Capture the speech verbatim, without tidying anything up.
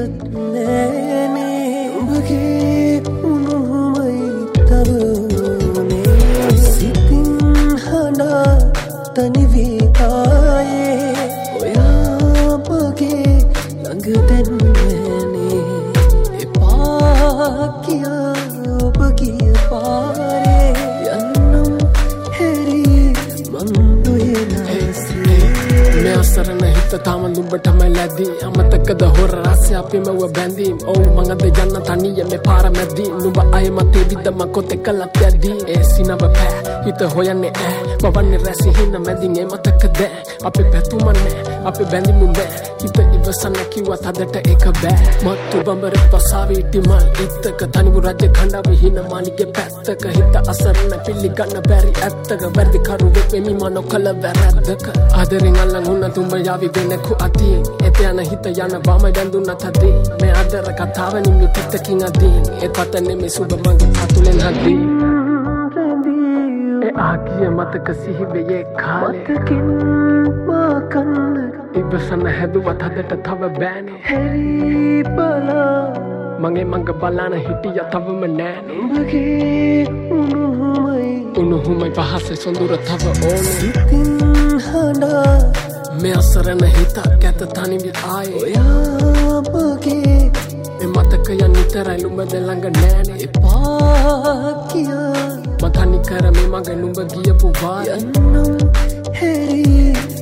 කිව්වත් නෑනේ උඹගේ උණුහුමයි තවනේ සිතින් හඬා තනි වී ආයේ ඔයා මගේ ළඟ දැන් නෑනේ එපා කියා ඔබ ගිය පාරේ යන්නම් හැරි මං නොයනසේ මේ අසරණ හිත තාම නුඹටම ලැබී අමතකද හොර රසය අපිම ව බැඳීම් ඔව් මං අද යන්න තනිය මේ පාර මැද්දී නුඹ අය මතේ විද මං කොතේ කළත් යදී ඒ සිනව පෑ හිත හොයන්නේ ඈ මවන්නේ රැසි හින මැදින් ඒ මතකද අපි පැතුම නෑ අපි බැඳිමු බෑ හිත ඉවසන්න කිව්වත් අදට ඒක බෑ මත්තු බඹර පසාවි ටිමල් ඉත්තක තනිවු රජ කණ්ඩාව හින මාලිගේ පැත්තක හිත අසරණ පිළිගන්න බැරි ඇත්තක වැරදි කරුවෙක් වෙමි මනෝ කළ වැරද්දක ආදරෙන් අල්ලන් උන්න තුඹ යාවි වෙනකු අතින් එත යන හිත යන බාමයි දැන්දුන්න තදී මේ ආදර කතාව නිමි පිටකින් අදින් ඒ පතන්නේ මේ සුබ මගේ පතුලෙන් හදී ඒ ආගිය මතක සිහිවේ කාලේ මතකින් මාකන්න ඉවසන්න හැදුවත් අදට තව බෑනේ හැරි බලා මගේ මංග බලාන හිටිය තවම නෑනේ උඹගේ උණුහුමයි උණුහුමයි පහසේ සොඳුර තව ඕනේ සිතින් හඬා මේ අසරණ හිතක් ඇත තනිවි ආයේ ඔයා මගේ මේ මතකයන් නිතරයි නුඹ ළඟ නෑනේ එපා කියා මතනි කර මේ මගේ නුඹ ගියපු වාර යන්නම් හැරි